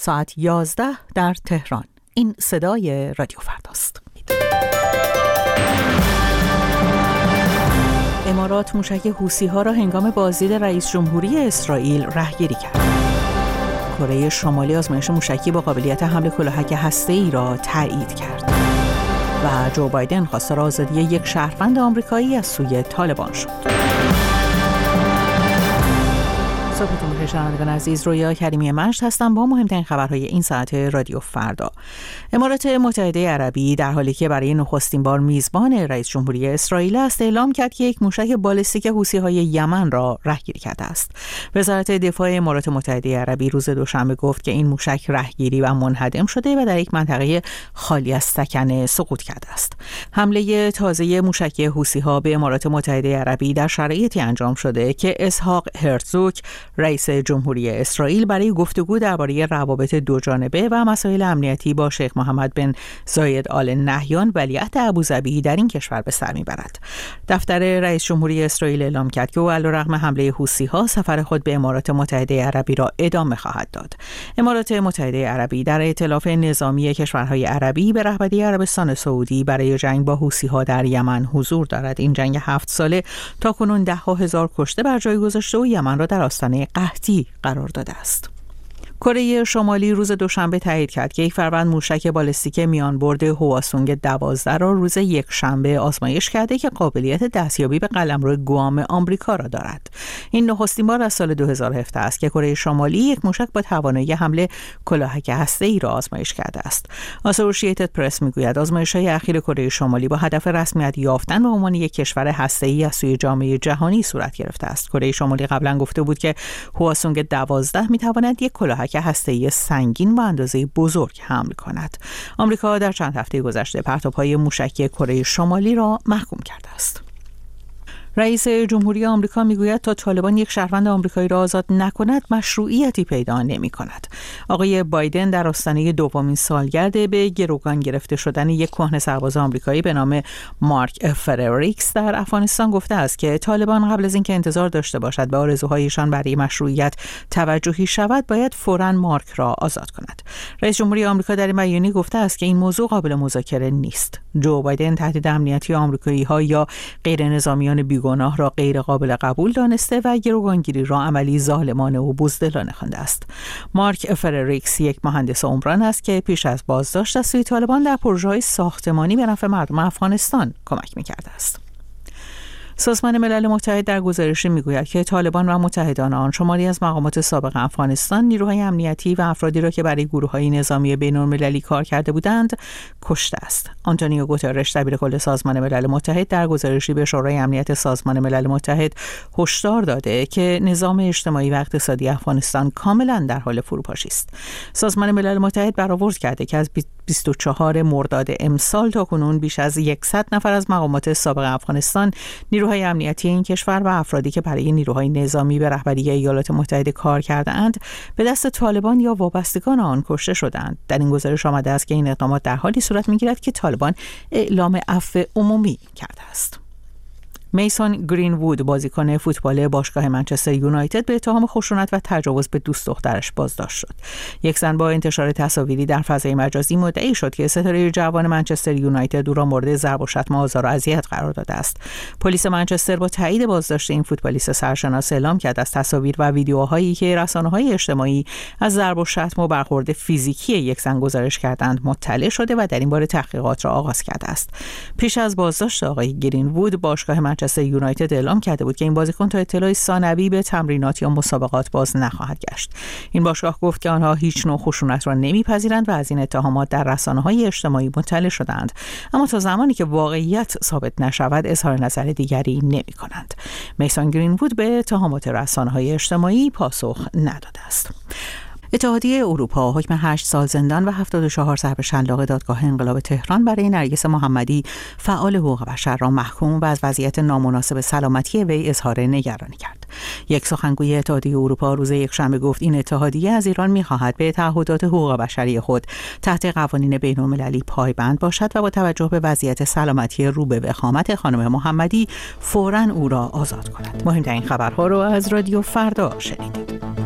ساعت 11 در تهران. این صدای رادیو فرداست. امارات موشک حوثی‌ها را هنگام بازدید رئیس جمهوری اسرائیل رهگیری کرد. کره شمالی آزمایش موشکی با قابلیت حمل کلاهک هسته‌ای را تایید کرد. و جو بایدن خواستار آزادی یک شهروند آمریکایی از سوی طالبان شد. صبحتون بخیر شنوندگان عزیز، رویا کریمی مجد هستم با مهمترین خبرهای این ساعت رادیو فردا. امارات متحده عربی در حالی که برای نخستین بار میزبان رئیس جمهوری اسرائیل است، اعلام کرد که یک موشک بالستیک حوثی‌های یمن را رهگیری کرده است. وزارت دفاع امارات متحده عربی روز دوشنبه گفت که این موشک رهگیری و منهدم شده و در یک منطقه خالی از سکنه سقوط کرده است. حمله تازه موشکی حوثی‌ها به امارات متحده عربی در شرایطی انجام شده که اسحاق هرزوگ رئیس جمهوری اسرائیل برای گفتگو درباره روابط دوجانبه و مسائل امنیتی با شیخ محمد بن زاید آل نهیان ولیعهد ابوظبی در این کشور به سر میبرد. دفتر رئیس جمهوری اسرائیل اعلام کرد که او علیرغم حمله حوثی‌ها سفر خود به امارات متحده عربی را ادامه خواهد داد. امارات متحده عربی در ائتلاف نظامی کشورهای عربی به رهبری عربستان سعودی برای جنگ با حوثی‌ها در یمن حضور دارد. این جنگ 7 ساله تاکنون 10,000 کشته بر جای گذاشته و یمن را در آستانه قحطی قرار داده است. کره شمالی روز دوشنبه تایید کرد که یک فروند موشک بالستیک میانبرد هواسونگ 12 را روز یکشنبه آزمایش کرده که قابلیت دستیابی به قلمرو گوام آمریکا را دارد. این نخستین بار از سال 2017 است که کره شمالی یک موشک با توانایی حمل کلاهک هسته‌ای را آزمایش کرده است. آسوشییتد پرس میگوید آزمایش‌های اخیر کره شمالی با هدف رسمیت یافتن به عنوان یک کشور هسته‌ای از سوی جامعه جهانی صورت گرفته است. کره شمالی قبلا گفته بود که هواسونگ 12 میتواند یک کلاهک هسته‌ای سنگین با اندازه بزرگ حمل کند. آمریکا در چند هفته گذشته پرتاب‌های موشکی کره شمالی را محکوم کرده است. رئیس جمهوری آمریکا میگوید تا طالبان یک شهروند آمریکایی را آزاد نکند مشروعیتی پیدا نمی‌کند. آقای بایدن در آستانه دومین سالگرد به گروگان گرفته شدن یک کهنه سرباز آمریکایی به نام مارک فرریکس در افغانستان گفته است که طالبان قبل از اینکه انتظار داشته باشد به آرزوهایشان برای مشروعیت توجهی شود باید فوراً مارک را آزاد کند. رئیس جمهوری آمریکا در این بیانیه گفته است که این موضوع قابل مذاکره نیست. جو بایدن تهدید امنیتی آمریکایی‌ها یا غیر نظامیان گناه را غیر قابل قبول دانسته و گروگانگیری را عملی ظالمانه و بزدلانه خوانده است. مارک فرریکس یک مهندس عمران است که پیش از بازداشت از سوی طالبان در پروژه‌های ساختمانی به نفع مردم افغانستان کمک می‌کرده است. سازمان ملل متحد در گزارشی میگوید که طالبان و متحدان آن شماری از مقامات سابق افغانستان، نیروهای امنیتی و افرادی را که برای گروه‌های نظامی بین‌المللی کار کرده بودند کشته است. آنتونیو گوترش دبیرکل سازمان ملل متحد در گزارشی به شورای امنیت سازمان ملل متحد هشدار داده که نظام اجتماعی و اقتصادی افغانستان کاملا در حال فروپاشی است. سازمان ملل متحد برآورد کرده که از 24 مرداد امسال تا کنون بیش از 100 نفر از مقامات سابق افغانستان، نیروهای امنیتی این کشور و افرادی که برای نیروهای نظامی به رهبری ایالات متحده کار کرده‌اند به دست طالبان یا وابستگان آن کشته شدند. در این گزارش آمده است که این اقدامات در حالی صورت می‌گیرد که طالبان اعلام عفو عمومی کرده است. میسون گرین‌وود بازیکن فوتبال باشگاه منچستر یونایتد به اتهام خشونت و تجاوز به دوست دخترش بازداشت شد. یک زن با انتشار تصاویری در فضای مجازی مدعی شد که ستاره جوان منچستر یونایتد او را مورد ضرب و شتم و آزار و اذیت قرار داده است. پلیس منچستر با تایید بازداشت این فوتبالیست سرشناس اعلام کرد از تصاویر و ویدیوهایی که رسانه‌های اجتماعی از ضرب و شتم و برخورد فیزیکی یک زن گزارش کردند مطلع شده و در این باره تحقیقات را آغاز کرده است. پیش از بازداشت آقای گرین‌وود باشگاه منچستر یونایتد اعلام کرده بود که این بازیکن تا اطلاع ثانوی به تمرینات یا مسابقات باز نخواهد گشت. این باشگاه گفت که آنها هیچ نوع خشونت را نمیپذیرند و از این اتهامات در رسانه‌های اجتماعی مطلع شدند، اما تا زمانی که واقعیت ثابت نشود اظهار نظر دیگری نمی‌کنند. میسون گرین‌وود به اتهامات رسانه‌های اجتماعی پاسخ نداده است. اتحادیه اروپا حکم 8 سال زندان و 74 ضرب شلاق دادگاه انقلاب تهران برای نرگس محمدی فعال حقوق بشر را محکوم و از وضعیت نامناسب سلامتی وی اظهار نگرانی کرد. یک سخنگوی اتحادیه اروپا روز یکشنبه گفت این اتحادیه از ایران می‌خواهد به تعهدات حقوق بشری خود تحت قوانین بین‌المللی پایبند باشد و با توجه به وضعیت سلامتی رو به وخامت خانم محمدی فوراً او را آزاد کند. مهمترین خبرها را از رادیو فردا شنیدید.